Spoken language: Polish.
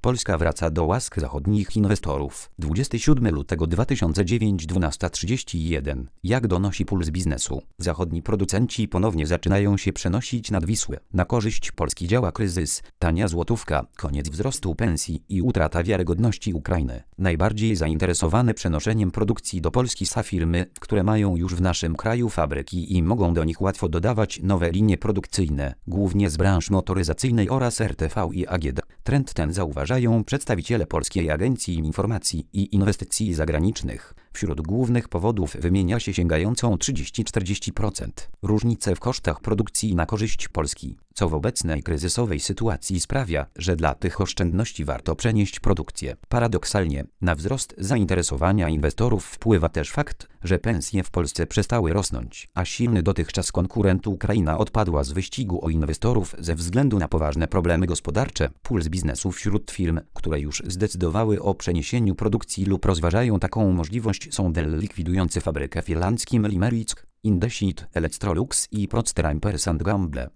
Polska wraca do łask zachodnich inwestorów. 27 lutego 2009, 12:31. Jak donosi Puls Biznesu, zachodni producenci ponownie zaczynają się przenosić nad Wisłę. Na korzyść Polski działa kryzys, tania złotówka, koniec wzrostu pensji i utrata wiarygodności Ukrainy. Najbardziej zainteresowane przenoszeniem produkcji do Polski są firmy, które mają już w naszym kraju fabryki i mogą do nich łatwo dodawać nowe linie produkcyjne, głównie z branż motoryzacyjnej oraz RTV i AGD. Trend ten zauważają przedstawiciele Polskiej Agencji Informacji i Inwestycji Zagranicznych. Wśród głównych powodów wymienia się sięgającą 30–40% różnicę w kosztach produkcji na korzyść Polski, co w obecnej kryzysowej sytuacji sprawia, że dla tych oszczędności warto przenieść produkcję. Paradoksalnie, na wzrost zainteresowania inwestorów wpływa też fakt, że pensje w Polsce przestały rosnąć, a silny dotychczas konkurent Ukraina odpadła z wyścigu o inwestorów ze względu na poważne problemy gospodarcze. Puls Biznesu wśród firm, które już zdecydowały o przeniesieniu produkcji lub rozważają taką możliwość, są Dell likwidujący fabrykę w irlandzkim Limerick, Indesit, Electrolux i Procter & Gamble.